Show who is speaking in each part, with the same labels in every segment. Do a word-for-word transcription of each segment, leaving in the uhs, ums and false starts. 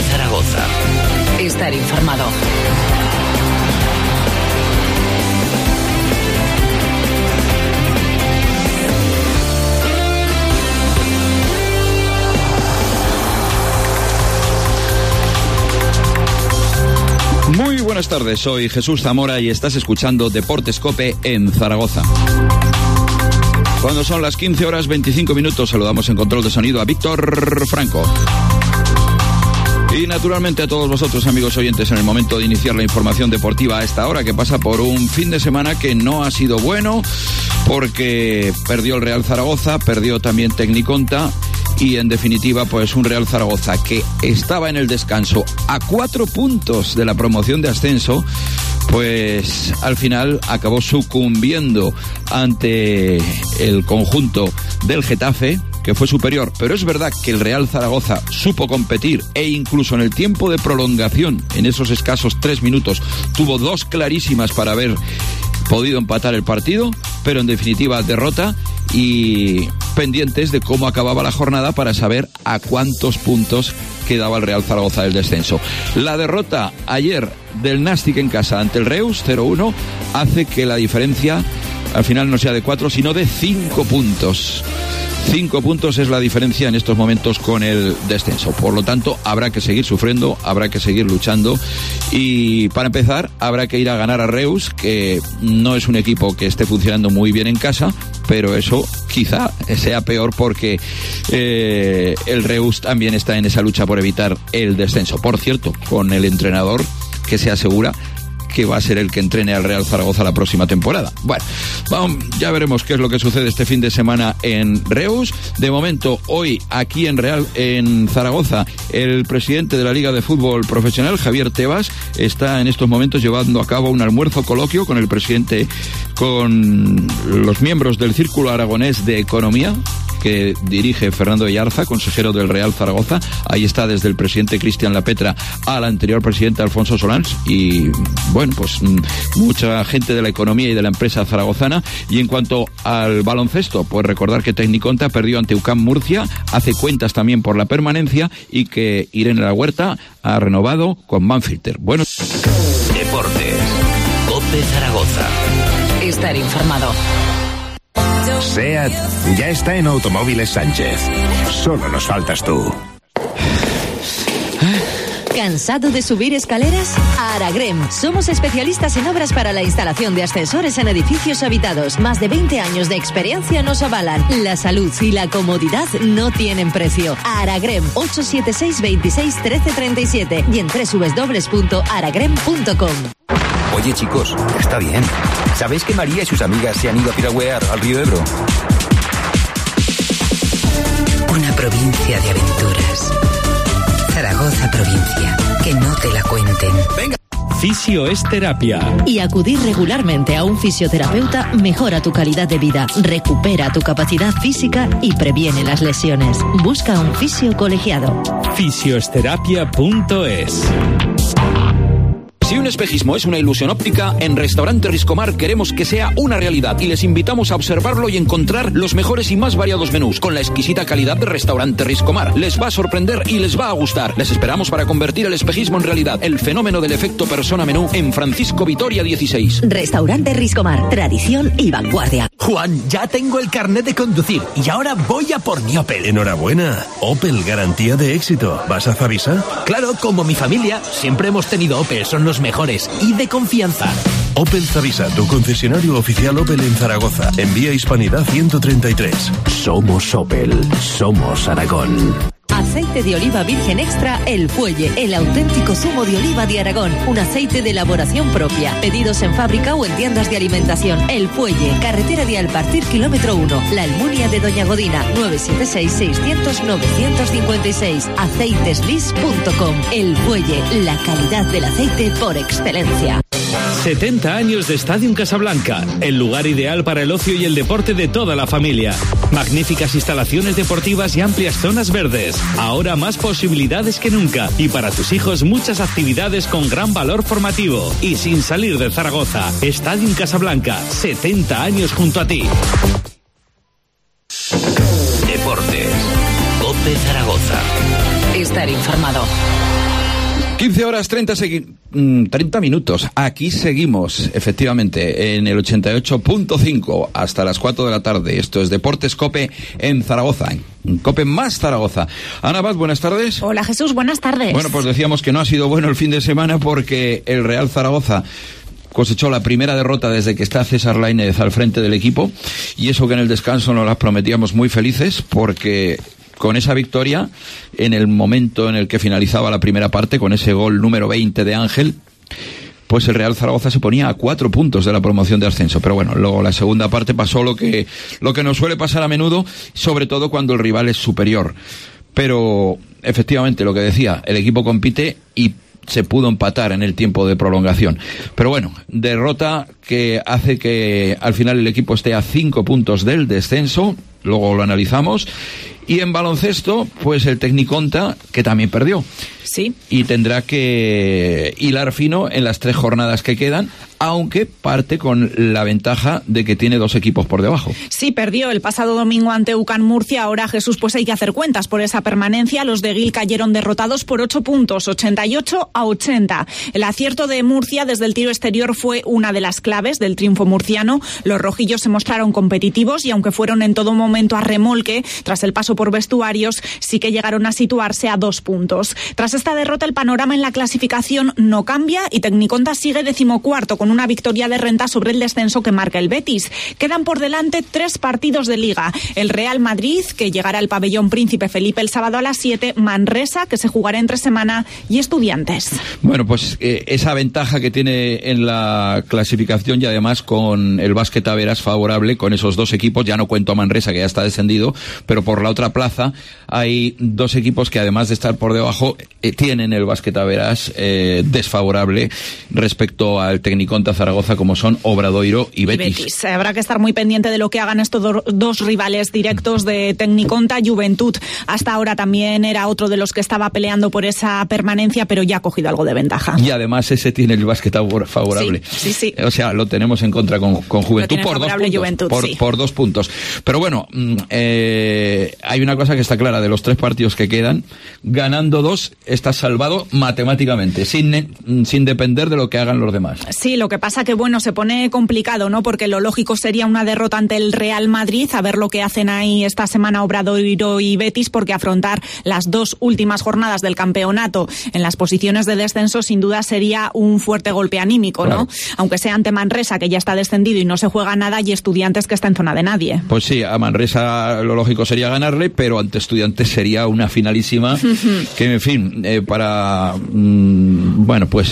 Speaker 1: Zaragoza. Estar informado.
Speaker 2: Muy buenas tardes, soy Jesús Zamora y estás escuchando Deportes COPE en Zaragoza. Cuando son las quince horas veinticinco minutos, saludamos en control de sonido a Víctor Franco. Y naturalmente a todos vosotros, amigos oyentes, en el momento de iniciar la información deportiva a esta hora, que pasa por un fin de semana que no ha sido bueno, porque perdió el Real Zaragoza, perdió también Tecniconta, y en definitiva pues un Real Zaragoza que estaba en el descanso a cuatro puntos de la promoción de ascenso, pues al final acabó sucumbiendo ante el conjunto del Getafe, que fue superior. Pero es verdad que el Real Zaragoza supo competir e incluso en el tiempo de prolongación, en esos escasos tres minutos, tuvo dos clarísimas para haber podido empatar el partido, pero en definitiva derrota, y pendientes de cómo acababa la jornada para saber a cuántos puntos quedaba el Real Zaragoza del descenso. La derrota ayer del Nástic en casa ante el Reus cero uno hace que la diferencia al final no sea de cuatro, sino de cinco puntos. Cinco puntos es la diferencia en estos momentos con el descenso. Por lo tanto, habrá que seguir sufriendo, habrá que seguir luchando, y para empezar habrá que ir a ganar a Reus, que no es un equipo que esté funcionando muy bien en casa, pero eso quizá sea peor porque eh, el Reus también está en esa lucha por evitar el descenso. Por cierto, con el entrenador que se asegura que va a ser el que entrene al Real Zaragoza la próxima temporada. Bueno, vamos, ya veremos qué es lo que sucede este fin de semana en Reus. De momento, hoy aquí en Real, en Zaragoza, el presidente de la Liga de Fútbol Profesional, Javier Tebas, está en estos momentos llevando a cabo un almuerzo coloquio con el presidente, con los miembros del Círculo Aragonés de Economía, que dirige Fernando Ayarza, consejero del Real Zaragoza. Ahí está desde el presidente Cristian Lapetra al anterior presidente Alfonso Solans, y bueno, pues mucha gente de la economía y de la empresa zaragozana. Y en cuanto al baloncesto, pues recordar que Tecniconta perdió ante U C A M Murcia, hace cuentas también por la permanencia, y que Irene La Huerta ha renovado con Banfilter. Bueno,
Speaker 1: Deportes COPE Zaragoza. Estar informado.
Speaker 3: SEAT ya está en Automóviles Sánchez. Solo nos faltas tú.
Speaker 4: ¿Cansado de subir escaleras? Aragrem. Somos especialistas en obras para la instalación de ascensores en edificios habitados. Más de veinte años de experiencia nos avalan. La salud y la comodidad no tienen precio. Aragrem, ocho siete seis, veintiséis, trece treinta y siete y en doble u doble u doble u punto aragrem punto com.
Speaker 5: Oye, chicos, está bien. ¿Sabéis que María y sus amigas se han ido a piragüear al río Ebro?
Speaker 6: Una provincia de aventuras. Zaragoza provincia. Que no te la cuenten.
Speaker 5: Venga.
Speaker 7: Fisio es terapia.
Speaker 4: Y acudir regularmente a un fisioterapeuta mejora tu calidad de vida, recupera tu capacidad física y previene las lesiones. Busca un fisio colegiado.
Speaker 7: Fisioesterapia punto es.
Speaker 8: Si un espejismo es una ilusión óptica, en Restaurante Riscomar queremos que sea una realidad y les invitamos a observarlo y encontrar los mejores y más variados menús con la exquisita calidad de Restaurante Riscomar. Les va a sorprender y les va a gustar. Les esperamos para convertir el espejismo en realidad, el fenómeno del efecto persona menú en Francisco Vitoria dieciséis.
Speaker 4: Restaurante Riscomar, tradición y vanguardia.
Speaker 9: Juan, ya tengo el carnet de conducir y ahora voy a por mi Opel.
Speaker 10: Enhorabuena. Opel, garantía de éxito. ¿Vas a Zavisa?
Speaker 9: Claro, como mi familia, siempre hemos tenido Opel, son los mejores y de confianza.
Speaker 10: Opel Zavisa, tu concesionario oficial Opel en Zaragoza. En Vía Hispanidad ciento treinta y tres.
Speaker 11: Somos Opel, somos Aragón.
Speaker 4: Aceite de oliva virgen extra El Fuelle, el auténtico zumo de oliva de Aragón, un aceite de elaboración propia. Pedidos en fábrica o en tiendas de alimentación. El Fuelle, carretera de Alpartir, kilómetro uno, La Almunia de Doña Godina, nueve siete seis, seiscientos, novecientos cincuenta y seis, aceiteslis punto com. El Fuelle, la calidad del aceite por excelencia.
Speaker 7: setenta años de Stadium Casablanca, el lugar ideal para el ocio y el deporte de toda la familia. Magníficas instalaciones deportivas y amplias zonas verdes. Ahora más posibilidades que nunca. Y para tus hijos muchas actividades con gran valor formativo. Y sin salir de Zaragoza. Stadium Casablanca, setenta años junto a ti.
Speaker 1: Deportes COPE Zaragoza. Estar informado.
Speaker 2: quince horas treinta, segui- treinta minutos. Aquí seguimos, efectivamente, en el ochenta y ocho punto cinco hasta las cuatro de la tarde. Esto es Deportes COPE en Zaragoza, en COPE más Zaragoza. Ana Abad, buenas tardes.
Speaker 12: Hola Jesús, buenas tardes.
Speaker 2: Bueno, pues decíamos que no ha sido bueno el fin de semana porque el Real Zaragoza cosechó la primera derrota desde que está César Lainez al frente del equipo, y eso que en el descanso nos las prometíamos muy felices, porque con esa victoria, en el momento en el que finalizaba la primera parte, con ese gol número veinte de Ángel, pues el Real Zaragoza se ponía a cuatro puntos de la promoción de ascenso. Pero bueno, luego la segunda parte pasó lo que, lo que nos suele pasar a menudo, sobre todo cuando el rival es superior. Pero efectivamente, lo que decía, el equipo compite y se pudo empatar en el tiempo de prolongación. Pero bueno, derrota que hace que al final el equipo esté a cinco puntos del descenso, luego lo analizamos. Y en baloncesto, pues el Tecniconta, que también perdió.
Speaker 12: Sí.
Speaker 2: Y tendrá que hilar fino en las tres jornadas que quedan, aunque parte con la ventaja de que tiene dos equipos por debajo.
Speaker 12: Sí, perdió el pasado domingo ante UCAM Murcia. Ahora, Jesús, pues hay que hacer cuentas por esa permanencia. Los de Gil cayeron derrotados por ocho puntos, ochenta y ocho a ochenta. El acierto de Murcia desde el tiro exterior fue una de las claves del triunfo murciano. Los rojillos se mostraron competitivos y aunque fueron en todo momento a remolque, tras el paso por vestuarios, sí que llegaron a situarse a dos puntos. Tras esta derrota, el panorama en la clasificación no cambia y Tecniconta sigue decimocuarto con una victoria de renta sobre el descenso que marca el Betis. Quedan por delante tres partidos de Liga. El Real Madrid, que llegará al pabellón Príncipe Felipe el sábado a las siete, Manresa, que se jugará entre semana, y Estudiantes.
Speaker 2: Bueno, pues eh, esa ventaja que tiene en la clasificación, y además con el Básquet Taberas favorable, con esos dos equipos, ya no cuento a Manresa, que ya está descendido, pero por la otra plaza hay dos equipos que además de estar por debajo eh, tienen el Básquet Taberas eh, desfavorable respecto al Tecniconta Zaragoza, como son Obradoiro y Betis.
Speaker 12: y Betis. Habrá que estar muy pendiente de lo que hagan estos do- dos rivales directos de Tecniconta. Juventud hasta ahora también era otro de los que estaba peleando por esa permanencia, pero ya ha cogido algo de ventaja.
Speaker 2: Y además ese tiene el básquet favorable.
Speaker 12: Sí, sí, sí.
Speaker 2: O sea, lo tenemos en contra con, con Juventud por dos puntos.
Speaker 12: Juventud,
Speaker 2: por,
Speaker 12: sí.
Speaker 2: por dos puntos. Pero bueno, eh, hay una cosa que está clara: de los tres partidos que quedan, ganando dos, estás salvado matemáticamente, sin, sin depender de lo que hagan los demás.
Speaker 12: Sí, lo que pasa que, bueno, se pone complicado, ¿no? Porque lo lógico sería una derrota ante el Real Madrid, a ver lo que hacen ahí esta semana Obradoiro y Betis, porque afrontar las dos últimas jornadas del campeonato en las posiciones de descenso sin duda sería un fuerte golpe anímico, ¿no? Claro. Aunque sea ante Manresa, que ya está descendido y no se juega nada, y Estudiantes, que está en zona de nadie.
Speaker 2: Pues sí, a Manresa lo lógico sería ganarle, pero ante Estudiantes sería una finalísima que, en fin, eh, para mmm, bueno, pues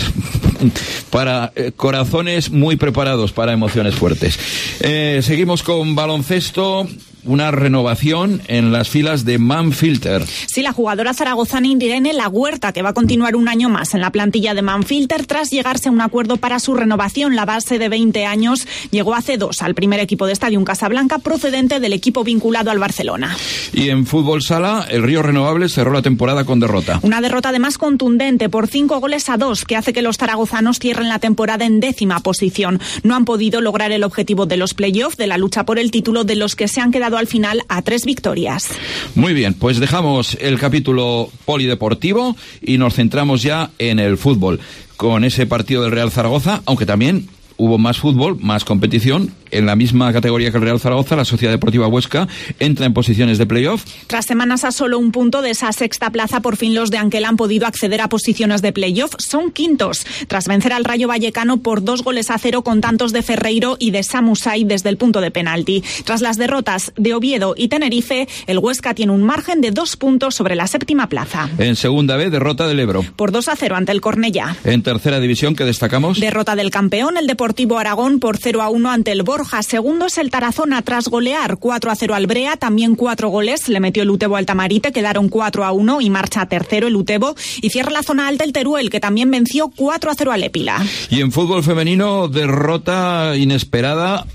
Speaker 2: para eh, corazones muy preparados para emociones fuertes. Eh, seguimos con baloncesto. Una renovación en las filas de Manfilter.
Speaker 12: Sí, la jugadora zaragozana Irene Lahuerta, que va a continuar un año más en la plantilla de Manfilter tras llegarse a un acuerdo para su renovación. La base de veinte años llegó hace dos al primer equipo de Stadium Casablanca, procedente del equipo vinculado al Barcelona.
Speaker 2: Y en fútbol sala, el Río Renovables cerró la temporada con derrota.
Speaker 12: Una derrota además contundente por cinco goles a dos, que hace que los zaragozanos cierren la temporada en décima posición. No han podido lograr el objetivo de los playoffs, de la lucha por el título, de los que se han quedado al final a tres victorias.
Speaker 2: Muy bien, pues dejamos el capítulo polideportivo y nos centramos ya en el fútbol, con ese partido del Real Zaragoza, aunque también hubo más fútbol, más competición. En la misma categoría que el Real Zaragoza, la Sociedad Deportiva Huesca entra en posiciones de playoff.
Speaker 12: Tras semanas a solo un punto de esa sexta plaza, por fin los de Anquela han podido acceder a posiciones de playoff. Son quintos, tras vencer al Rayo Vallecano por dos goles a cero con tantos de Ferreiro y de Samusai desde el punto de penalti. Tras las derrotas de Oviedo y Tenerife, el Huesca tiene un margen de dos puntos sobre la séptima plaza.
Speaker 2: En segunda B, derrota del Ebro.
Speaker 12: Por dos a cero ante el Cornellá.
Speaker 2: En tercera división, ¿qué destacamos?
Speaker 12: Derrota del campeón, el Deportivo Aragón, por cero a uno ante el Borja. Segundo es el Tarazona tras golear cuatro a cero al Brea, también cuatro goles le metió el Utebo al Tamarite, quedaron cuatro a uno y marcha tercero el Utebo, y cierra la zona alta el Teruel, que también venció cuatro a cero al Épila.
Speaker 2: Y en fútbol femenino, derrota inesperada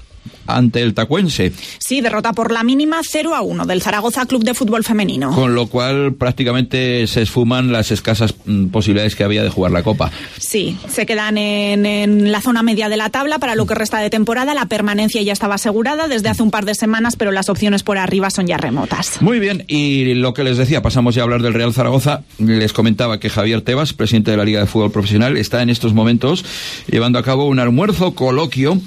Speaker 2: ante el Tacuense.
Speaker 12: Sí, derrota por la mínima cero a uno del Zaragoza Club de Fútbol Femenino.
Speaker 2: Con lo cual prácticamente se esfuman las escasas mm, posibilidades que había de jugar la Copa.
Speaker 12: Sí, se quedan en, en la zona media de la tabla para lo que resta de temporada. La permanencia ya estaba asegurada desde hace un par de semanas, pero las opciones por arriba son ya remotas.
Speaker 2: Muy bien, y lo que les decía, pasamos ya a hablar del Real Zaragoza. Les comentaba que Javier Tebas, presidente de la Liga de Fútbol Profesional, está en estos momentos llevando a cabo un almuerzo coloquio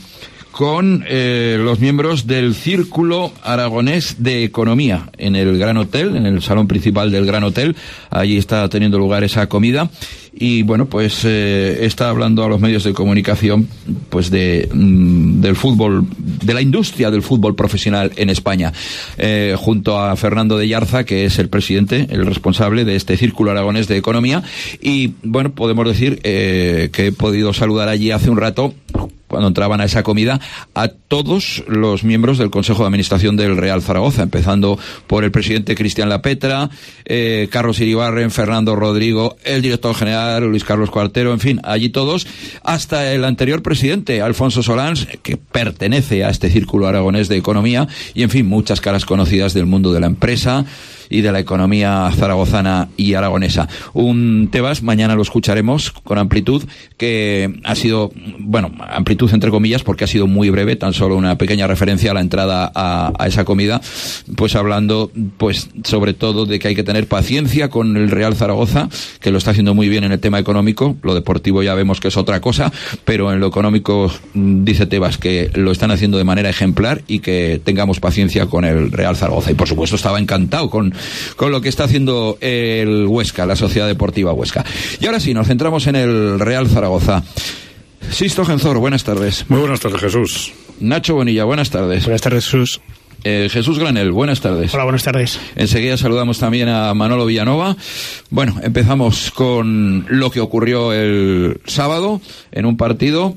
Speaker 2: con eh, los miembros del Círculo Aragonés de Economía en el Gran Hotel, en el salón principal del Gran Hotel. Allí está teniendo lugar esa comida y bueno, pues eh, está hablando a los medios de comunicación pues de mm, del fútbol, de la industria del fútbol profesional en España, eh, junto a Fernando de Yarza, que es el presidente, el responsable de este Círculo Aragonés de Economía. Y bueno, podemos decir eh, que he podido saludar allí hace un rato, cuando entraban a esa comida, a todos los miembros del Consejo de Administración del Real Zaragoza, empezando por el presidente Cristian Lapetra, eh, Carlos Iribarren, Fernando Rodrigo, el director general Luis Carlos Cuartero, en fin, allí todos, hasta el anterior presidente, Alfonso Solans, que pertenece a este Círculo Aragonés de Economía, y en fin, muchas caras conocidas del mundo de la empresa y de la economía zaragozana y aragonesa. Un Tebas, mañana lo escucharemos con amplitud, que ha sido, bueno, amplitud entre comillas, porque ha sido muy breve, tan solo una pequeña referencia a la entrada a, a esa comida, pues hablando, pues, sobre todo de que hay que tener paciencia con el Real Zaragoza, que lo está haciendo muy bien en el tema económico. Lo deportivo ya vemos que es otra cosa, pero en lo económico dice Tebas que lo están haciendo de manera ejemplar y que tengamos paciencia con el Real Zaragoza. Y por supuesto estaba encantado con con lo que está haciendo el Huesca, la Sociedad Deportiva Huesca. Y ahora sí, nos centramos en el Real Zaragoza. Sisto Genzor, buenas tardes.
Speaker 13: Muy buenas tardes, Jesús.
Speaker 2: Nacho Bonilla, buenas tardes.
Speaker 14: Buenas tardes, Jesús.
Speaker 2: Eh, Jesús Granel, buenas tardes.
Speaker 14: Hola, buenas tardes.
Speaker 2: Enseguida saludamos también a Manolo Villanova. Bueno, empezamos con lo que ocurrió el sábado en un partido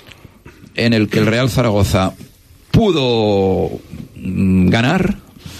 Speaker 2: en el que el Real Zaragoza pudo mm, ganar,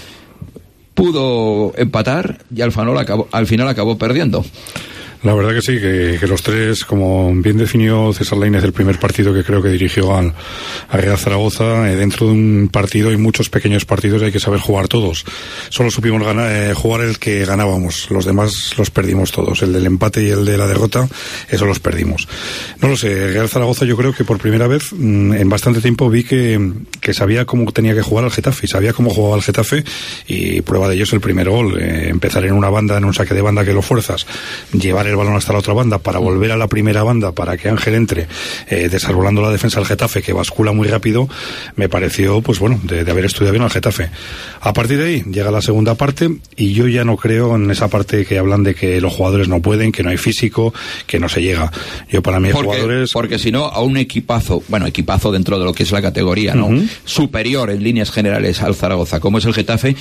Speaker 2: pudo empatar y al final acabó, al final acabó perdiendo.
Speaker 13: La verdad que sí, que, que los tres, como bien definió César Lainez el primer partido que creo que dirigió al, al Real Zaragoza, eh, dentro de un partido hay muchos pequeños partidos y hay que saber jugar todos. Solo supimos ganar, eh, jugar el que ganábamos, los demás los perdimos todos. El del empate y el de la derrota, eso los perdimos. No lo sé, el Real Zaragoza yo creo que por primera vez mmm, en bastante tiempo vi que, que sabía cómo tenía que jugar al Getafe, sabía cómo jugaba al Getafe, y prueba de ello es el primer gol. Eh, empezar en una banda, en un saque de banda que lo fuerzas, llevar el el balón hasta la otra banda para volver a la primera banda para que Ángel entre, eh, desarrollando la defensa del Getafe, que bascula muy rápido, me pareció, pues bueno, de, de haber estudiado bien al Getafe. A partir de ahí llega la segunda parte y yo ya no creo en esa parte que hablan de que los jugadores no pueden, que no hay físico, que no se llega. Yo para mí
Speaker 2: porque,
Speaker 13: jugadores...
Speaker 2: Porque si no, a un equipazo, bueno, equipazo dentro de lo que es la categoría, ¿no? Uh-huh. Superior en líneas generales al Zaragoza, como es el Getafe,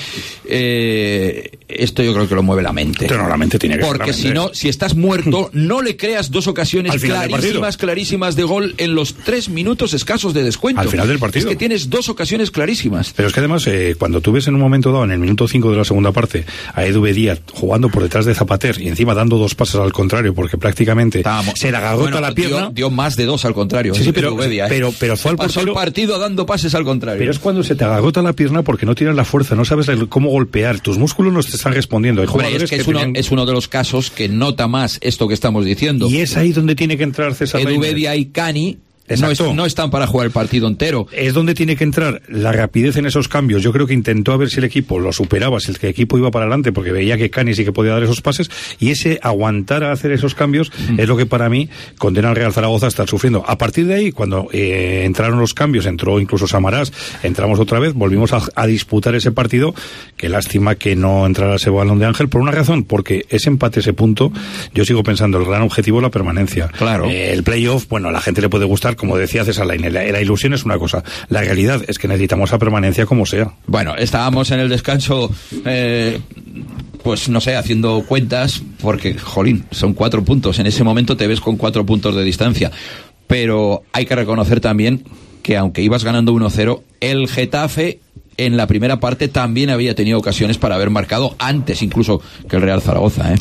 Speaker 2: eh, esto yo creo que lo mueve la mente.
Speaker 13: Pero no, la mente tiene que
Speaker 2: Porque si no, si estás muerto, no le creas dos ocasiones clarísimas, clarísimas de gol en los tres minutos escasos de descuento.
Speaker 13: Al final del partido.
Speaker 2: Es que tienes dos ocasiones clarísimas.
Speaker 13: Pero es que además, eh, cuando tú ves en un momento dado, en el minuto cinco de la segunda parte, a Edu Bedía jugando por detrás de Zapater y encima dando dos pases al contrario, porque prácticamente Estábamos, se le agagota bueno, la pierna.
Speaker 2: Dio, dio más de dos al contrario.
Speaker 13: Sí, sí, pero, Bedía, ¿eh? pero, pero fue al
Speaker 2: pasó portero, el partido dando pases al contrario.
Speaker 13: Pero es cuando se te agagota la pierna porque no tienes la fuerza, no sabes cómo golpear, tus músculos no te están respondiendo. Hay
Speaker 2: Hombre, es que, que es, uno, tenían... es uno de los casos que nota más esto que estamos diciendo.
Speaker 13: Y es ahí donde tiene que entrar César
Speaker 2: Edu Bedía y Cani. No, es, no están para jugar el partido entero.
Speaker 13: Es donde tiene que entrar la rapidez en esos cambios. Yo creo que intentó a ver si el equipo lo superaba, si el equipo iba para adelante, porque veía que Cani sí que podía dar esos pases, y ese aguantar a hacer esos cambios mm. es lo que para mí condena al Real Zaragoza a estar sufriendo. A partir de ahí, cuando eh, entraron los cambios, entró incluso Samarás, entramos otra vez, volvimos a, a disputar ese partido. Qué lástima que no entrara ese balón de Ángel, por una razón, porque ese empate, ese punto, yo sigo pensando, el gran objetivo es la permanencia.
Speaker 2: Claro.
Speaker 13: Eh, el playoff, bueno, a la gente le puede gustar, como decía César Lainez, la, la ilusión es una cosa, la realidad es que necesitamos esa permanencia como sea.
Speaker 2: Bueno, estábamos en el descanso, eh, pues no sé, haciendo cuentas, porque, jolín, son cuatro puntos, en ese momento te ves con cuatro puntos de distancia, pero hay que reconocer también que aunque ibas ganando uno cero, el Getafe en la primera parte también había tenido ocasiones para haber marcado antes incluso que el Real Zaragoza, ¿eh?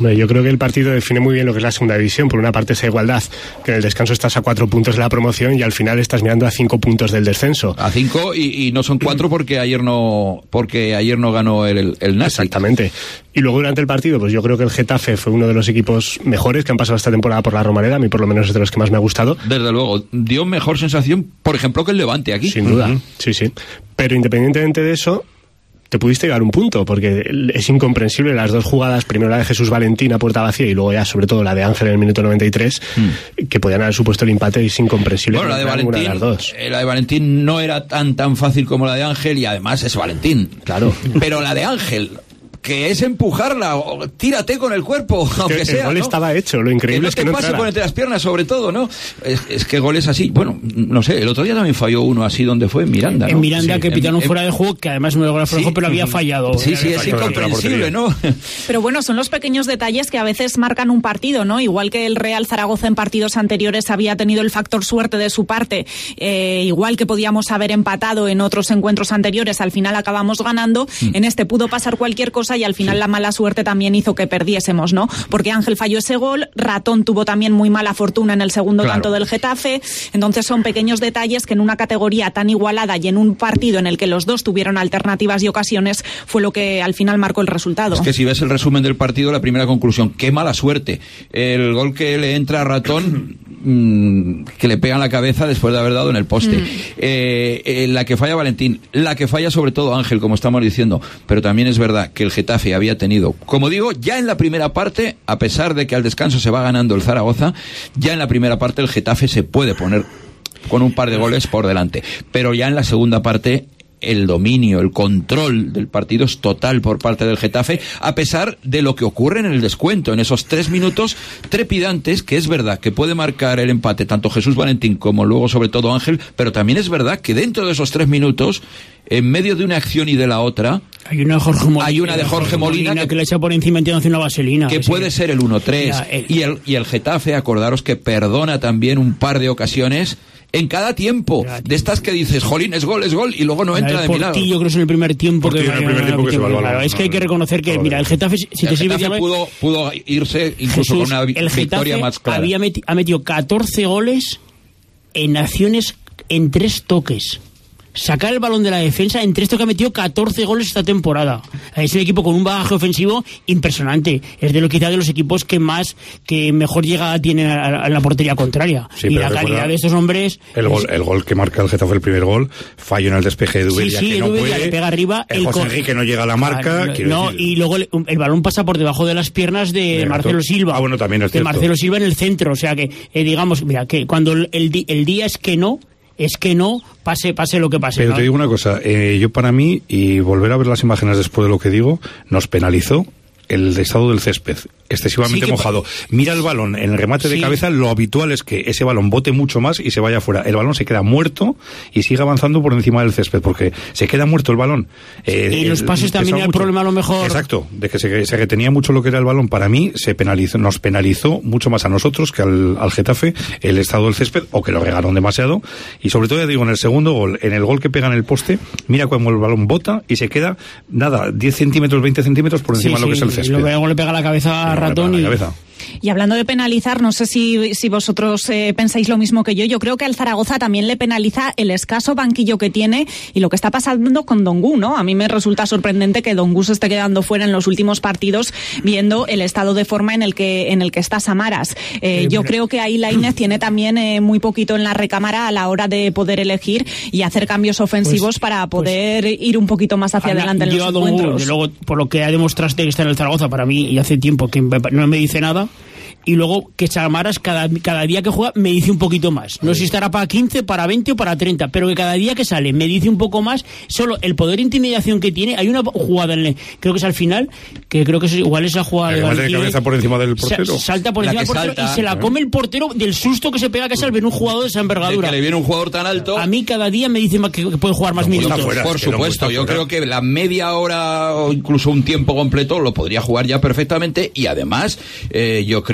Speaker 14: Hombre, yo creo que el partido define muy bien lo que es la segunda división. Por una parte esa igualdad, que en el descanso estás a cuatro puntos de la promoción y al final estás mirando a cinco puntos del descenso.
Speaker 2: A cinco y, y no son cuatro porque ayer no porque ayer no ganó el, el, el Nasi.
Speaker 14: Exactamente. Y luego durante el partido, pues yo creo que el Getafe fue uno de los equipos mejores que han pasado esta temporada por la Romareda. A mí por lo menos es de los que más me ha gustado.
Speaker 2: Desde luego, dio mejor sensación, por ejemplo, que el Levante aquí.
Speaker 14: Sin duda, uh-huh. sí, sí. Pero independientemente de eso, te pudiste llegar un punto, porque es incomprensible las dos jugadas, primero la de Jesús Valentín a puerta vacía y luego ya sobre todo la de Ángel en el minuto noventa y tres, mm. que podían haber supuesto el empate, y es incomprensible.
Speaker 2: Bueno, la de Valentín, de las dos. Eh, la de Valentín no era tan tan fácil como la de Ángel y además es Valentín.
Speaker 14: Claro.
Speaker 2: Pero la de Ángel, que es empujarla, o tírate con el cuerpo, aunque
Speaker 14: el
Speaker 2: sea.
Speaker 14: El gol
Speaker 2: ¿no?
Speaker 14: estaba hecho, lo increíble
Speaker 2: que no
Speaker 14: es que
Speaker 2: te
Speaker 14: no
Speaker 2: pase
Speaker 14: entrara.
Speaker 2: por entre las piernas, sobre todo, ¿no? Es, es que goles así, bueno, no sé, el otro día también falló uno así, donde fue en Miranda, ¿no?
Speaker 15: En Miranda,
Speaker 2: sí.
Speaker 15: que pitaron
Speaker 2: en,
Speaker 15: fuera de juego, que además no logró fuera de juego, pero había fallado.
Speaker 2: Sí, sí, es incomprensible, ¿no?
Speaker 12: Pero bueno, son los pequeños detalles que a veces marcan un partido, ¿no? Igual que el Real Zaragoza en partidos anteriores había tenido el factor suerte de su parte, eh, igual que podíamos haber empatado en otros encuentros anteriores, al final acabamos ganando, mm. en este pudo pasar cualquier cosa y al final sí. la mala suerte también hizo que perdiésemos, ¿no? Porque Ángel falló ese gol, Ratón tuvo también muy mala fortuna en el segundo
Speaker 2: claro.
Speaker 12: tanto del Getafe, entonces son pequeños detalles que en una categoría tan igualada y en un partido en el que los dos tuvieron alternativas y ocasiones fue lo que al final marcó el resultado.
Speaker 2: Es que si ves el resumen del partido, la primera conclusión, qué mala suerte. El gol que le entra a Ratón, mmm, que le pega en la cabeza después de haber dado en el poste. Mm. Eh, eh, la que falla Valentín, la que falla sobre todo Ángel, como estamos diciendo, pero también es verdad que el Getafe había tenido, como digo, ya en la primera parte, a pesar de que al descanso se va ganando el Zaragoza, ya en la primera parte el Getafe se puede poner con un par de goles por delante, pero ya en la segunda parte el dominio, el control del partido es total por parte del Getafe, a pesar de lo que ocurre en el descuento, en esos tres minutos trepidantes, que es verdad que puede marcar el empate tanto Jesús Valentín como luego sobre todo Ángel, pero también es verdad que dentro de esos tres minutos, en medio de una acción y de la otra,
Speaker 15: hay una de Jorge Molina,
Speaker 2: hay una de Jorge Molina,
Speaker 15: Molina que, que le echa por encima entiendo una vaselina.
Speaker 2: Que puede sí. ser el uno tres. El... Y, el, y el Getafe, acordaros que perdona también un par de ocasiones en cada tiempo, de estas que dices, jolín, es gol, es gol, y luego no entra de milagro.
Speaker 15: Portillo, creo que es en el primer tiempo.
Speaker 13: Que, en el primer tiempo que se va al balón.
Speaker 15: Claro, es que hay que reconocer que, mira, el Getafe, si
Speaker 2: el
Speaker 15: te
Speaker 2: Getafe
Speaker 15: sirve...
Speaker 2: pudo, pudo irse incluso
Speaker 15: Jesús,
Speaker 2: con una
Speaker 15: el
Speaker 2: victoria más clara.
Speaker 15: Había meti, ha metido catorce goles en acciones en tres toques. Sacar el balón de la defensa en tres toques, ha metido catorce goles esta temporada. Es un equipo con un bagaje ofensivo impresionante. Es de lo quizá de los equipos que más, que mejor llegada tienen a, a la portería contraria. Sí, y la calidad de estos hombres.
Speaker 13: El gol, el gol que marca el Getafe, el primer gol, fallo en el despeje de Dubella,
Speaker 15: sí, sí,
Speaker 13: que no
Speaker 15: Dubella
Speaker 13: puede.
Speaker 15: Le pega arriba.
Speaker 13: El, el José Enrique no llega a la marca.
Speaker 15: Ah, no,
Speaker 13: decir...
Speaker 15: y luego el, el balón pasa por debajo de las piernas de, de Marcelo Silva.
Speaker 13: Ah, bueno, también es
Speaker 15: de
Speaker 13: cierto.
Speaker 15: Marcelo Silva en el centro. O sea que, eh, digamos, mira, que cuando el, el, el día es que no. Es que no, pase pase lo que pase.
Speaker 13: Pero
Speaker 15: ¿no?
Speaker 13: te digo una cosa, eh, yo para mí, y volver a ver las imágenes después de lo que digo, nos penalizó el estado del césped, excesivamente sí, mojado. Mira el balón, en el remate sí. de cabeza, lo habitual es que ese balón bote mucho más y se vaya afuera. El balón se queda muerto y sigue avanzando por encima del césped, porque se queda muerto el balón.
Speaker 15: Eh, y los pases también era el problema a lo mejor.
Speaker 13: Exacto, de que se, se retenía mucho lo que era el balón. Para mí, se penalizó, nos penalizó mucho más a nosotros que al, al Getafe el estado del césped, o que lo regaron demasiado. Y sobre todo, ya digo, en el segundo gol, en el gol que pega en el poste, mira cómo el balón bota y se queda, nada, diez centímetros, veinte centímetros por encima sí, de lo sí, que es el césped.
Speaker 15: Y luego le pega la cabeza a Ratón y...
Speaker 12: Y hablando de penalizar, no sé si, si vosotros eh, pensáis lo mismo que yo, yo creo que al Zaragoza también le penaliza el escaso banquillo que tiene y lo que está pasando con Dongu, ¿no? A mí me resulta sorprendente que Dongu se esté quedando fuera en los últimos partidos viendo el estado de forma en el que en el que está Samaras. Eh, yo creo que ahí Lainez tiene también eh, muy poquito en la recámara a la hora de poder elegir y hacer cambios ofensivos pues, para poder pues, ir un poquito más hacia adelante en los encuentros.
Speaker 15: Y luego, por lo que ha demostrado que está en el Zaragoza, para mí, y hace tiempo que no me dice nada. Y luego que Samaras cada, cada día que juega me dice un poquito más. No sé si estará para quince, para veinte o para treinta, pero que cada día que sale me dice un poco más. Solo el poder de intimidación que tiene. Hay una jugada, en el, creo que es al final, que creo que es igual esa jugada
Speaker 13: de, de cabeza por encima del portero.
Speaker 15: Sa, salta por encima del portero salta, y se la come el portero del susto que se pega que es al ver un jugador de esa envergadura.
Speaker 2: De que le viene un jugador tan alto.
Speaker 15: A mí cada día me dice que, que puede jugar más no, minutos.
Speaker 2: Fuera, por supuesto, yo fuera. creo que la media hora o incluso un tiempo completo lo podría jugar ya perfectamente y además eh, yo creo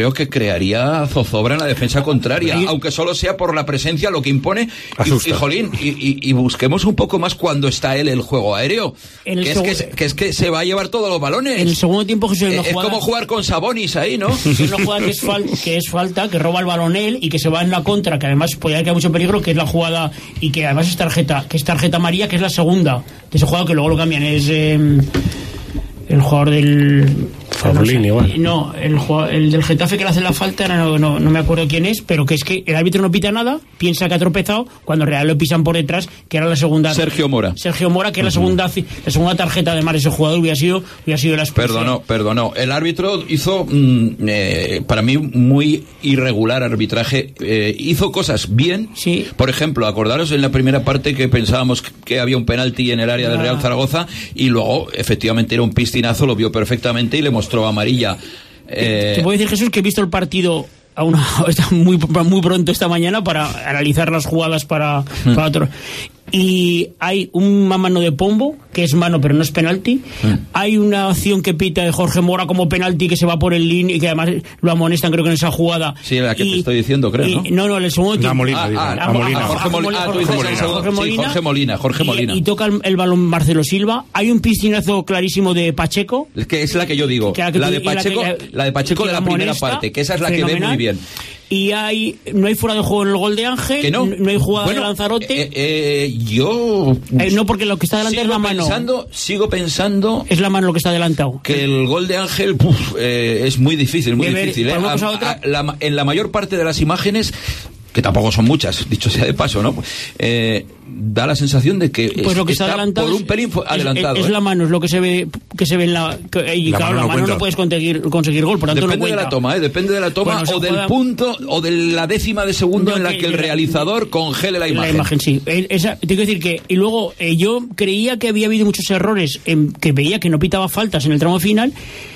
Speaker 2: creo que crearía zozobra en la defensa contraria, aunque solo sea por la presencia, lo que impone. Y, y, jolín, y, y, y busquemos un poco más cuando está él el juego aéreo, que es que, que es que se va a llevar todos los balones.
Speaker 15: En el segundo tiempo, Jesús,
Speaker 2: eh, es jugada, como jugar con Sabonis ahí, ¿no?
Speaker 15: Es una jugada que es, fal, que es falta, que roba el balón él y que se va en la contra, que además puede haber mucho peligro, que es la jugada, y que además es tarjeta, que es tarjeta amarilla, que es la segunda de ese juego, que luego lo cambian, es eh, el jugador del
Speaker 14: Fabrolín, no, igual.
Speaker 15: No, el, el del Getafe que le hace la falta, no, no, no me acuerdo quién es, pero que es que el árbitro no pita nada, piensa que ha tropezado, cuando en realidad lo pisan por detrás, que era la segunda.
Speaker 2: Sergio Mora.
Speaker 15: Sergio Mora, que es la segunda, la segunda tarjeta, además ese jugador hubiera sido, hubiera sido la expulsión.
Speaker 2: Perdonó, perdonó. El árbitro hizo, mmm, eh, para mí, muy irregular arbitraje. Eh, hizo cosas bien.
Speaker 15: Sí.
Speaker 2: Por ejemplo, acordaros en la primera parte que pensábamos que había un penalti en el área ah. del Real Zaragoza, y luego, efectivamente, era un piscinazo, lo vio perfectamente y le mostró amarilla.
Speaker 15: Eh... Te puedo decir, Jesús, que he visto el partido a una muy, muy pronto esta mañana para analizar las jugadas para, mm. para otro. Y hay una mano de Pombo, que es mano pero no es penalti. Mm. Hay una acción que pita de Jorge Mora como penalti, que se va por el línea y que además lo amonestan, creo que en esa jugada.
Speaker 2: Sí, la que
Speaker 15: y,
Speaker 2: te estoy diciendo, creo, ¿no?
Speaker 15: Y, no, no, el segundo tiempo.
Speaker 2: Molina, ah, ah, a Molina. Jorge Molina. Jorge Molina. Jorge Molina. Jorge Molina. Jorge Molina.
Speaker 15: Y, y toca el, el balón Marcelo Silva. Hay un piscinazo clarísimo de Pacheco.
Speaker 2: Es que es la que yo digo. Que la, que la, de Pacheco, la, que, la de Pacheco de la, la primera parte, que esa es la fenomenal. Que ve muy bien.
Speaker 15: Y hay no hay fuera de juego en el gol de Ángel,
Speaker 2: ¿que no?
Speaker 15: no hay jugada
Speaker 2: bueno,
Speaker 15: de Lanzarote.
Speaker 2: Eh, eh, yo
Speaker 15: eh, no, porque lo que está delante es la mano.
Speaker 2: Pensando, sigo pensando
Speaker 15: es la mano lo que está adelantado.
Speaker 2: Que el gol de Ángel puf, eh, es muy difícil, muy ver, difícil. Eh. A, a, la, en la mayor parte de las imágenes, que tampoco son muchas, dicho sea de paso, ¿no? Eh, da la sensación de que
Speaker 15: pues
Speaker 2: es,
Speaker 15: lo que está, está
Speaker 2: adelantado por un pelín
Speaker 15: es,
Speaker 2: adelantado.
Speaker 15: Es, es
Speaker 2: ¿eh?
Speaker 15: la mano, es lo que se ve que se ve en la que, y
Speaker 2: la
Speaker 15: claro,
Speaker 2: mano
Speaker 15: la mano no, no puedes conseguir conseguir gol, por tanto
Speaker 2: depende
Speaker 15: no cuenta.
Speaker 2: de la toma, ¿eh? Depende de la toma bueno, o del juega... punto o de la décima de segundo no, en la que, que el realizador congele la imagen.
Speaker 15: La imagen, sí. Esa, tengo que decir que y luego eh, yo creía que había habido muchos errores, en, que veía que no pitaba faltas en el tramo final.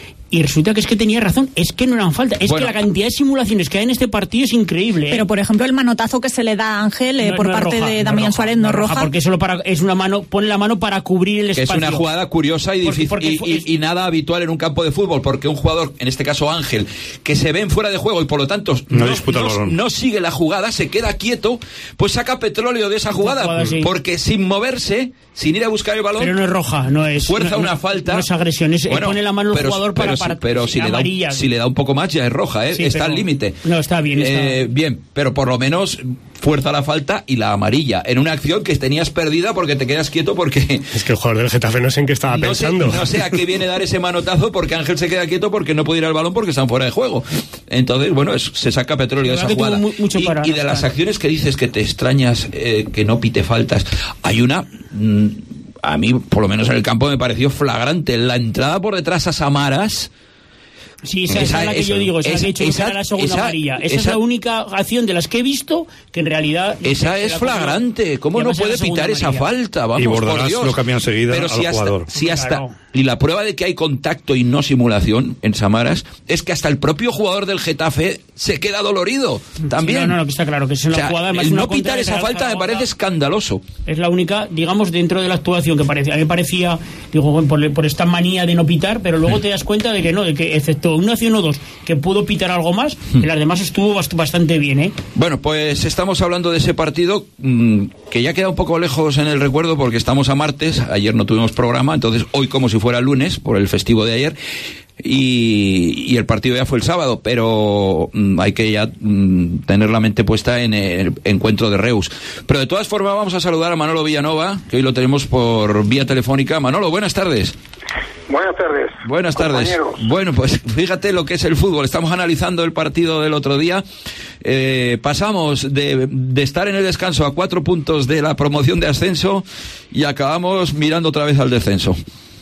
Speaker 15: Y resulta que es que tenía razón, es que no eran falta, es bueno, que la cantidad de simulaciones que hay en este partido es increíble. ¿eh?
Speaker 12: Pero por ejemplo el manotazo que se le da a Ángel eh, no, por no parte roja, de Damián no Suárez no, no roja.
Speaker 15: Porque solo para, es una mano, pone la mano para cubrir el
Speaker 2: que
Speaker 15: espacio.
Speaker 2: Es una jugada curiosa y difícil porque, porque, y, y, y nada habitual en un campo de fútbol, porque un jugador, en este caso Ángel, que se ven fuera de juego y por lo tanto
Speaker 13: no,
Speaker 2: no,
Speaker 13: disputa
Speaker 2: no,
Speaker 13: el balón.
Speaker 2: no sigue la jugada, se queda quieto, pues saca petróleo de esa jugada, jugada sí. porque sin moverse, sin ir a buscar el balón,
Speaker 15: pero no es roja, no es
Speaker 2: fuerza
Speaker 15: no,
Speaker 2: una
Speaker 15: no,
Speaker 2: falta,
Speaker 15: no es agresión, es,
Speaker 2: bueno,
Speaker 15: pone la mano el jugador
Speaker 2: pero,
Speaker 15: para,
Speaker 2: pero,
Speaker 15: para
Speaker 2: pero si le da un, si le da un poco más ya es roja, ¿eh? Sí, está al límite.
Speaker 15: No, está bien. Está...
Speaker 2: Eh, bien, pero por lo menos fuerza la falta y la amarilla en una acción que tenías perdida porque te quedas quieto porque...
Speaker 14: Es que el jugador del Getafe no sé en qué estaba
Speaker 2: no
Speaker 14: pensando.
Speaker 2: Sé, no sé a qué viene dar ese manotazo porque Ángel se queda quieto porque no puede ir al balón porque están fuera de juego. Entonces, bueno, es, se saca petróleo de esa jugada.
Speaker 15: Muy, mucho
Speaker 2: y,
Speaker 15: para,
Speaker 2: y de las acciones que dices que te extrañas eh, que no pite faltas, hay una... Mmm, a mí, por lo menos en el campo, me pareció flagrante. La entrada por detrás a Samaras...
Speaker 15: Sí, esa, esa es la que esa, yo digo, esa, esa, que he dicho esa, que era la segunda esa, amarilla. Esa, esa es la única acción de las que he visto que en realidad...
Speaker 2: Esa es flagrante. ¿Cómo no puede pitar esa amarilla. Falta? Vamos,
Speaker 13: y Bordalás lo cambia enseguida
Speaker 2: Pero
Speaker 13: al
Speaker 2: si hasta,
Speaker 13: jugador.
Speaker 2: Si hasta, claro. Y la prueba de que hay contacto y no simulación en Samaras es que hasta el propio jugador del Getafe se queda dolorido también.
Speaker 15: Sí, no, no, que está claro que es una
Speaker 2: o sea,
Speaker 15: jugada...
Speaker 2: El no pitar esa falta me parece escandaloso.
Speaker 15: Es la única, digamos, dentro de la actuación que parece. A mí me parecía, digo, bueno, por, por esta manía de no pitar, pero luego te das cuenta de que no, de que excepto una acción o dos que pudo pitar algo más, en las demás estuvo bastante bien, ¿eh?
Speaker 2: Bueno, pues estamos hablando de ese partido mmm, que ya queda un poco lejos en el recuerdo porque estamos a martes, ayer no tuvimos programa, entonces hoy como si fuera lunes por el festivo de ayer. Y, y el partido ya fue el sábado, pero mmm, hay que ya mmm, tener la mente puesta en el encuentro de Reus. Pero de todas formas vamos a saludar a Manolo Villanova, que hoy lo tenemos por vía telefónica. Manolo, buenas tardes.
Speaker 16: Buenas tardes.
Speaker 2: Buenas tardes. Bueno, pues fíjate lo que es el fútbol. Estamos analizando el partido del otro día. Eh, pasamos de, de estar en el descanso a cuatro puntos de la promoción de ascenso y acabamos mirando otra vez al descenso.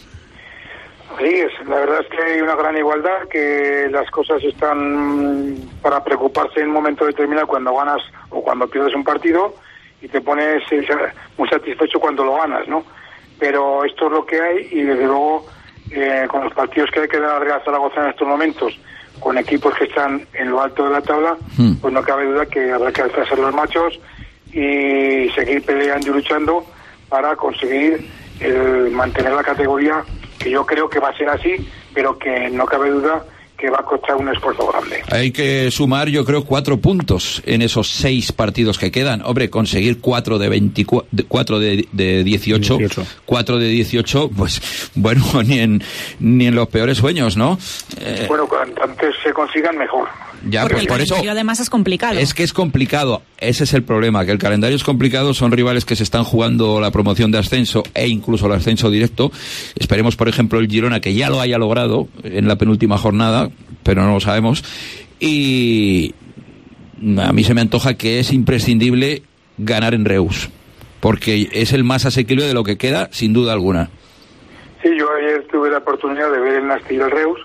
Speaker 16: Sí, es, la verdad es que hay una gran igualdad, que las cosas están para preocuparse en un momento determinado cuando ganas o cuando pierdes un partido y te pones muy satisfecho cuando lo ganas, ¿no? Pero esto es lo que hay y desde luego eh, con los partidos que hay que dar a Real Zaragoza en estos momentos, con equipos que están en lo alto de la tabla, hmm. pues no cabe duda que habrá que hacer los machos y seguir peleando y luchando para conseguir el mantener la categoría, que yo creo que va a ser así, pero que no cabe duda que va a costar un esfuerzo grande.
Speaker 2: Hay que sumar, yo creo, cuatro puntos en esos seis partidos que quedan. Hombre, conseguir cuatro de veinticuatro, cuatro de, de dieciocho, dieciocho, cuatro de dieciocho, pues bueno, ni en ni en los peores sueños, ¿no?
Speaker 16: Eh, bueno, cuanto antes se consigan, mejor.
Speaker 2: Ya,
Speaker 12: Porque
Speaker 2: pues
Speaker 12: el
Speaker 2: por eso
Speaker 12: además es complicado.
Speaker 2: Es que es complicado, ese es el problema, que el calendario es complicado, son rivales que se están jugando la promoción de ascenso e incluso el ascenso directo. Esperemos, por ejemplo, el Girona, que ya lo haya logrado en la penúltima jornada, pero no lo sabemos. Y a mí se me antoja que es imprescindible ganar en Reus, porque es el más asequible de lo que queda, sin duda alguna.
Speaker 16: Sí, yo ayer tuve la oportunidad de ver el Nasti y el Reus.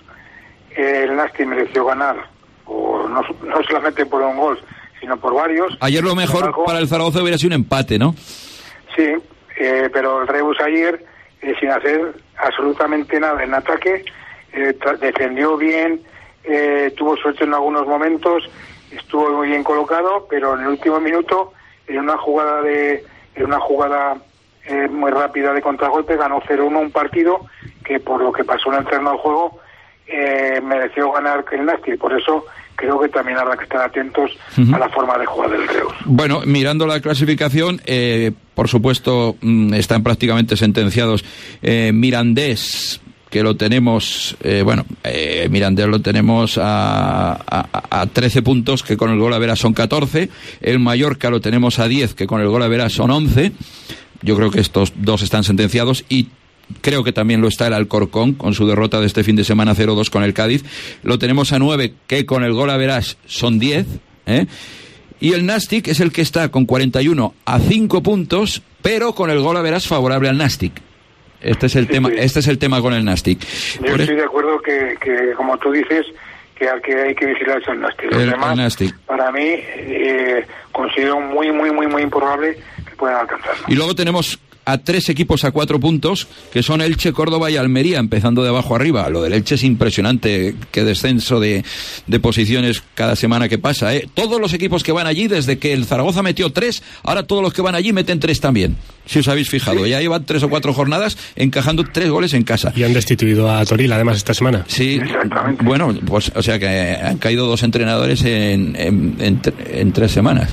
Speaker 16: El Nasti mereció ganar, o no, no solamente por un gol, sino por varios.
Speaker 2: Ayer lo mejor embargo, para el Zaragoza hubiera sido un empate, ¿no?
Speaker 16: Sí, eh, pero el Reus ayer, eh, sin hacer absolutamente nada en ataque, eh, defendió bien, eh, tuvo suerte en algunos momentos, estuvo muy bien colocado, pero en el último minuto, en una jugada de en una jugada eh, muy rápida de contragolpe, ganó cero uno un partido que, por lo que pasó en el terreno del juego, eh, mereció ganar el Nasti. Por eso creo que también habrá que estar atentos uh-huh. a la forma de jugar del Reus.
Speaker 2: Bueno, mirando la clasificación, eh, por supuesto, mmm, están prácticamente sentenciados eh, Mirandés, que lo tenemos, eh, bueno, eh, Mirandés lo tenemos a, a, a trece puntos, que con el gol a veras son catorce. El Mallorca lo tenemos a diez, que con el gol a veras son once. Yo creo que estos dos están sentenciados, y creo que también lo está el Alcorcón, con su derrota de este fin de semana cero dos con el Cádiz. Lo tenemos a nueve, que con el gol a veras son diez, ¿eh? Y el Nastic es el que está con cuarenta y uno a cinco puntos, pero con el gol a veras favorable al Nastic. Este es el sí, tema, sí. este es el tema con el Nastic.
Speaker 16: Yo Por estoy es... de acuerdo que, que, como tú dices, que al que hay que vigilar es el Nastic. Los
Speaker 2: el,
Speaker 16: demás,
Speaker 2: el Nastic.
Speaker 16: Para mí, eh, considero muy, muy, muy, muy improbable que puedan alcanzarlo.
Speaker 2: Y luego tenemos a tres equipos a cuatro puntos, que son Elche, Córdoba y Almería, empezando de abajo arriba. Lo del Elche es impresionante, qué descenso de, de posiciones cada semana que pasa, ¿eh? Todos los equipos que van allí, desde que el Zaragoza metió tres, ahora todos los que van allí meten tres también, si os habéis fijado. Sí. Ya llevan tres o cuatro jornadas encajando tres goles en casa.
Speaker 14: Y han destituido a Toril, además, esta semana.
Speaker 2: Sí, bueno, pues o sea que han caído dos entrenadores en, en, en, en tres semanas.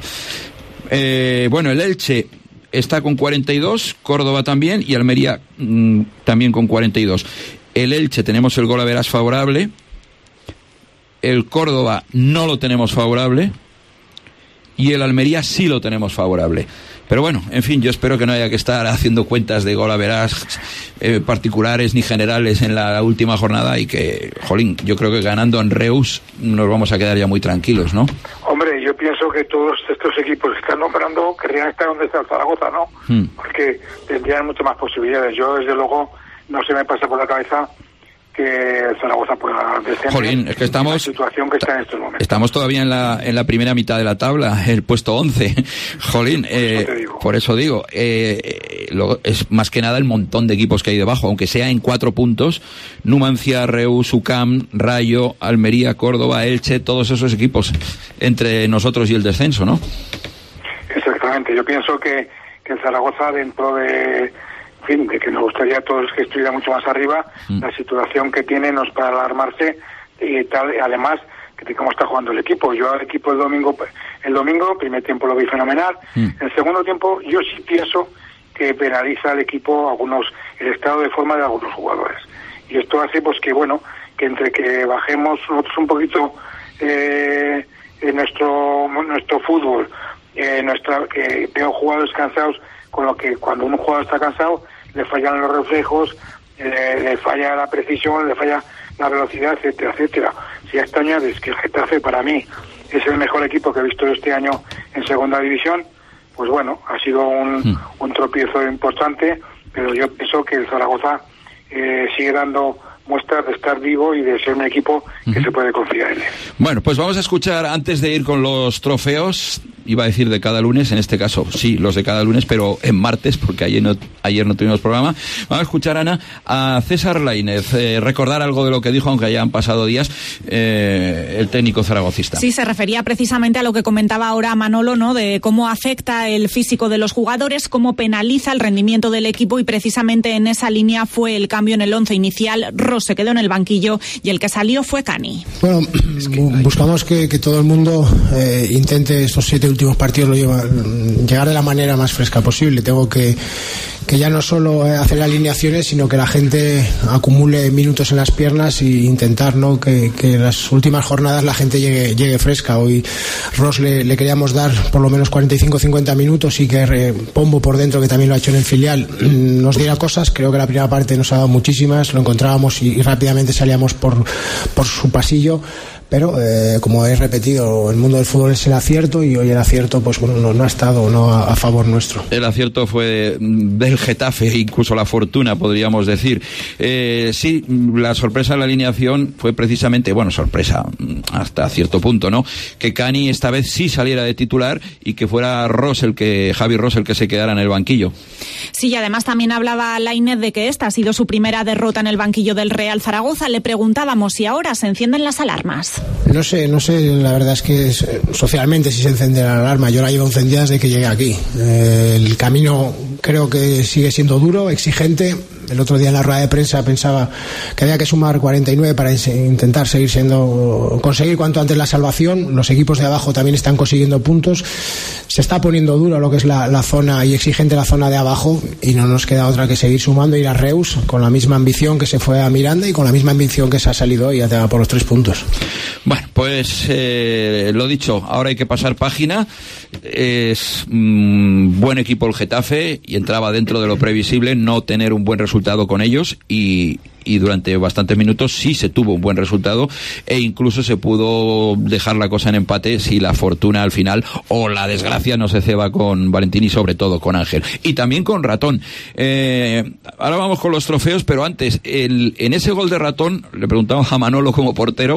Speaker 2: Eh, bueno, el Elche está con cuarenta y dos, Córdoba también, y Almería mmm, también con cuarenta y dos. El Elche tenemos el gol a veras favorable, el Córdoba no lo tenemos favorable, y el Almería sí lo tenemos favorable. Pero bueno, en fin, yo espero que no haya que estar haciendo cuentas de gol a veras eh, particulares ni generales en la última jornada, y que, jolín, yo creo que ganando en Reus nos vamos a quedar ya muy tranquilos, ¿no?
Speaker 16: Hombre, yo pienso que todos estos equipos que están nombrando querrían estar donde está el Zaragoza, ¿no? Hmm. Porque tendrían muchas más posibilidades. Yo, desde luego, no se me pasa por la cabeza que Zaragoza pueda descender.
Speaker 2: Jolín, es que estamos,
Speaker 16: la situación que está en estos momentos.
Speaker 2: Estamos todavía en la en la primera mitad de la tabla, el puesto once. Jolín, eh, por, eso por eso digo, eh, lo, es más que nada el montón de equipos que hay debajo, aunque sea en cuatro puntos: Numancia, Reus, U C A M, Rayo, Almería, Córdoba, Elche, todos esos equipos entre nosotros y el descenso, ¿no?
Speaker 16: Exactamente. Yo pienso que, que el Zaragoza, dentro de En fin, de que nos gustaría a todos que estuviera mucho más arriba, mm. la situación que tiene no es para alarmarse, y tal, además de cómo está jugando el equipo. Yo al equipo el domingo, el domingo, primer tiempo lo vi fenomenal, mm. el segundo tiempo yo sí pienso que penaliza al equipo algunos, el estado de forma de algunos jugadores. Y esto hace pues que bueno, que entre que bajemos nosotros un poquito eh, en nuestro, nuestro fútbol, eh, nuestra, que veo jugadores cansados, con lo que cuando un jugador está cansado le fallan los reflejos, le, le falla la precisión, le falla la velocidad, etcétera, etcétera. Si a esto añades que el Getafe para mí es el mejor equipo que he visto este año en segunda división, pues bueno, ha sido un, mm. un tropiezo importante, pero yo pienso que el Zaragoza eh, sigue dando muestras de estar vivo y de ser un equipo que uh-huh. se puede confiar en él.
Speaker 2: Bueno, pues vamos a escuchar, antes de ir con los trofeos, iba a decir de cada lunes, en este caso sí, los de cada lunes, pero en martes, porque ayer no, ayer no tuvimos programa. Vamos a escuchar, Ana, a César Lainez, eh, recordar algo de lo que dijo, aunque ya han pasado días, eh, el técnico zaragocista.
Speaker 12: Sí, se refería precisamente a lo que comentaba ahora Manolo, ¿no?, de cómo afecta el físico de los jugadores, cómo penaliza el rendimiento del equipo, y precisamente en esa línea fue el cambio en el once inicial. Ross se quedó en el banquillo y el que salió fue Cani.
Speaker 17: Bueno, es que buscamos que, que todo el mundo eh, intente estos siete últimos partidos lo lleva, llegar de la manera más fresca posible. Tengo que, que ya no solo hacer alineaciones, sino que la gente acumule minutos en las piernas e intentar, ¿no?, que, que en las últimas jornadas la gente llegue, llegue fresca. Hoy Ross le, le queríamos dar por lo menos cuarenta y cinco a cincuenta minutos y que eh, Pombo por dentro, que también lo ha hecho en el filial, nos diera cosas. Creo que la primera parte nos ha dado muchísimas, lo encontrábamos y, y rápidamente salíamos por, por su pasillo. Pero, eh, como he repetido, el mundo del fútbol es el acierto, y hoy el acierto, pues bueno, no, no ha estado no a, a favor nuestro.
Speaker 2: El acierto fue del Getafe, incluso la fortuna, podríamos decir. Eh, sí, la sorpresa en la alineación fue precisamente, bueno, sorpresa hasta cierto punto, ¿no?, que Cani esta vez sí saliera de titular y que fuera Ross el que, Javi Ross el que se quedara en el banquillo.
Speaker 12: Sí, y además también hablaba Lainez de que esta ha sido su primera derrota en el banquillo del Real Zaragoza. Le preguntábamos si ahora se encienden las alarmas.
Speaker 17: No sé, no sé, la verdad es que es, socialmente sí se enciende la alarma. Yo la llevo encendida desde que llegué aquí. Eh, el camino creo que sigue siendo duro, exigente. El otro día en la rueda de prensa pensaba que había que sumar cuarenta y nueve para intentar seguir siendo, conseguir cuanto antes la salvación. Los equipos de abajo también están consiguiendo puntos. Se está poniendo duro lo que es la, la zona, y exigente la zona de abajo, y no nos queda otra que seguir sumando, ir a Reus con la misma ambición que se fue a Miranda y con la misma ambición que se ha salido hoy, ya te va por los tres puntos.
Speaker 2: Bueno, pues eh, lo dicho, ahora hay que pasar página. Es mm, buen equipo el Getafe, y entraba dentro de lo previsible no tener un buen resultado con ellos, y, y durante bastantes minutos sí se tuvo un buen resultado, e incluso se pudo dejar la cosa en empate si la fortuna al final o la desgracia no se ceba con Valentín, y sobre todo con Ángel y también con Ratón. Eh, ahora vamos con los trofeos, pero antes, el, en ese gol de Ratón le preguntamos a Manolo como portero.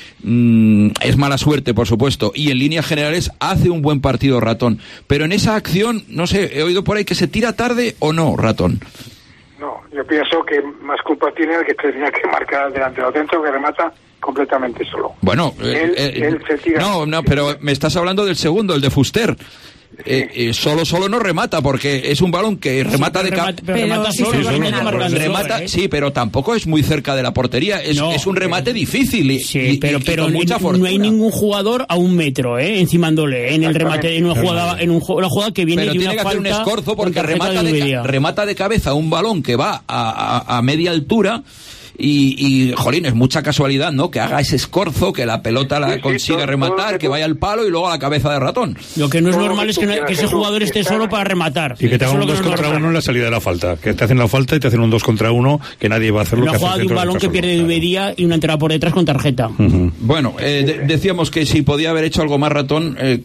Speaker 2: Mm, es mala suerte, por supuesto, y en líneas generales hace un buen partido Ratón, pero en esa acción, no sé, he oído por ahí que se tira tarde o no, Ratón.
Speaker 16: No, yo pienso que más culpa tiene el que tenía que marcar al delantero dentro, que remata completamente solo.
Speaker 2: Bueno,
Speaker 16: él,
Speaker 2: eh, eh,
Speaker 16: él se tira.
Speaker 2: No, no, pero me estás hablando del segundo, el de Fuster. Eh, eh, solo solo no remata, porque es un balón que remata de cabeza,
Speaker 15: pero remata solo,
Speaker 2: sí,
Speaker 15: remata,
Speaker 2: remata, sí, pero tampoco es muy cerca de la portería, es, no, es un remate difícil y,
Speaker 15: sí,
Speaker 2: y,
Speaker 15: pero,
Speaker 2: y,
Speaker 15: pero
Speaker 2: y con mucha
Speaker 15: no,
Speaker 2: fortuna.
Speaker 15: No hay ningún jugador a un metro, eh, encimándole en el remate, en una jugada, en un, una jugada que viene
Speaker 2: pero
Speaker 15: de
Speaker 2: tiene
Speaker 15: una
Speaker 2: que hacer un
Speaker 15: falta,
Speaker 2: escorzo, porque remata de, de remata de cabeza un balón que va a, a, a media altura. Y, y, jolín, es mucha casualidad, ¿no?, que haga ese escorzo, que la pelota la sí, consiga sí, rematar, que vaya al palo y luego a la cabeza de Ratón.
Speaker 15: Lo que no es normal es que, no, que ese jugador esté solo para rematar.
Speaker 13: Y que te hagan un dos contra uno en la salida de la falta. Que te hacen la falta y te hacen un dos contra uno, que nadie va a hacerlo.
Speaker 15: Una jugada de un balón que pierde Iberia y una entrada por detrás con tarjeta.
Speaker 2: Uh-huh. Bueno, eh, de, decíamos que si podía haber hecho algo más Ratón, eh,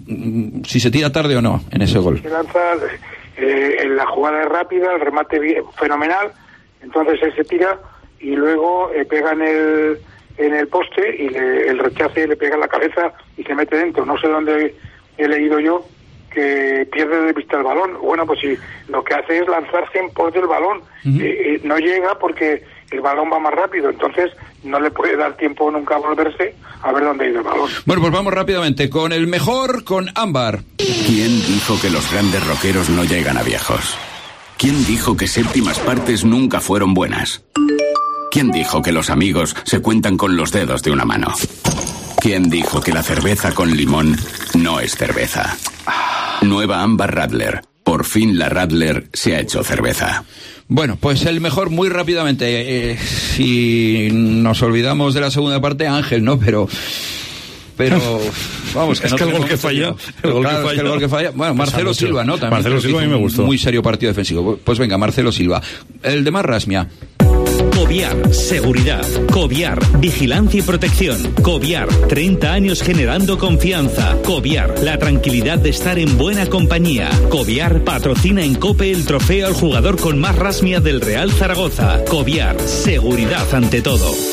Speaker 2: si se tira tarde o no en ese gol.
Speaker 16: Se lanza, eh, en la jugada es rápida, el remate bien, fenomenal, entonces él se tira y luego eh, pega en el, en el poste y le, el rechace le pega en la cabeza y se mete dentro. No sé dónde he leído yo que pierde de vista el balón. Bueno, pues si lo que hace es lanzarse en pos del balón, uh-huh. eh, eh, no llega porque el balón va más rápido, entonces no le puede dar tiempo nunca a volverse a ver dónde ha ido el balón.
Speaker 2: Bueno, pues vamos rápidamente con el mejor, con Ámbar.
Speaker 18: ¿Quién dijo que los grandes rockeros no llegan a viejos? ¿Quién dijo que séptimas partes nunca fueron buenas? ¿Quién dijo que los amigos se cuentan con los dedos de una mano? ¿Quién dijo que la cerveza con limón no es cerveza? Nueva Ámbar Radler. Por fin la Radler se ha hecho cerveza.
Speaker 2: Bueno, pues el mejor muy rápidamente. Eh, si nos olvidamos de la segunda parte, Ángel, ¿no? Pero... pero vamos, que
Speaker 13: es
Speaker 2: no
Speaker 13: que el gol que falla, el gol
Speaker 2: claro,
Speaker 13: que falla.
Speaker 2: Es que el gol que falla. Bueno, Marcelo Silva, ¿no? También
Speaker 13: Marcelo Silva a mí me gustó.
Speaker 2: Muy serio partido defensivo. Pues venga, Marcelo Silva. El de Marrasmia.
Speaker 7: Coviar, seguridad. Coviar, vigilancia y protección. Coviar, treinta años generando confianza. Coviar, la tranquilidad de estar en buena compañía. Coviar patrocina en COPE el trofeo al jugador con más rasmia del Real Zaragoza. Coviar, seguridad ante todo.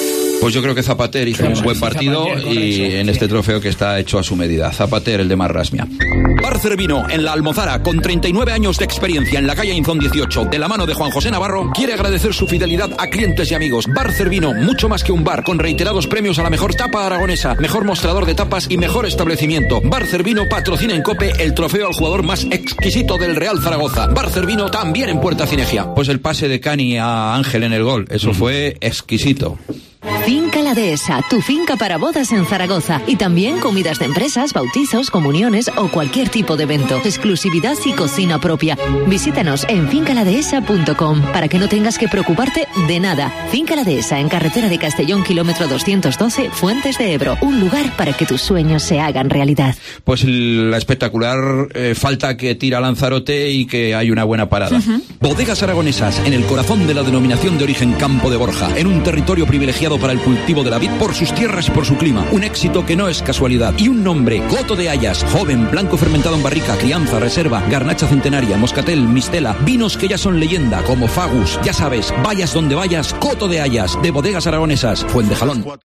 Speaker 2: Pues yo creo que Zapater hizo un buen partido y en este trofeo que está hecho a su medida. Zapater, el de más rasmia.
Speaker 8: Bar Cervino, en La Almozara, con treinta y nueve años de experiencia en la calle Inzón dieciocho, de la mano de Juan José Navarro, quiere agradecer su fidelidad a clientes y amigos. Bar Cervino, mucho más que un bar, con reiterados premios a la mejor tapa aragonesa, mejor mostrador de tapas y mejor establecimiento. Bar Cervino patrocina en COPE el trofeo al jugador más exquisito del Real Zaragoza. Bar Cervino también en Puerta Cinegia.
Speaker 2: Pues el pase de Cani a Ángel en el gol, eso mm. fue exquisito.
Speaker 4: Finca La Dehesa, tu finca para bodas en Zaragoza. Y también comidas de empresas, bautizos, comuniones o cualquier tipo de evento. Exclusividad y cocina propia. Visítanos en finca la dehesa punto com para que no tengas que preocuparte de nada. Finca La Dehesa, en carretera de Castellón, kilómetro doscientos doce, Fuentes de Ebro. Un lugar para que tus sueños se hagan realidad.
Speaker 2: Pues la espectacular eh, falta que tira Lanzarote y que hay una buena parada.
Speaker 8: Uh-huh. Bodegas Aragonesas, en el corazón de la denominación de origen Campo de Borja, en un territorio privilegiado para el cultivo de la vid por sus tierras y por su clima. Un éxito que no es casualidad. Y un nombre, Coto de Hayas, joven, blanco fermentado en barrica, crianza, reserva, garnacha centenaria, moscatel, mistela, vinos que ya son leyenda, como Fagus. Ya sabes, vayas donde vayas, Coto de Hayas, de Bodegas Aragonesas, Fuentejalón.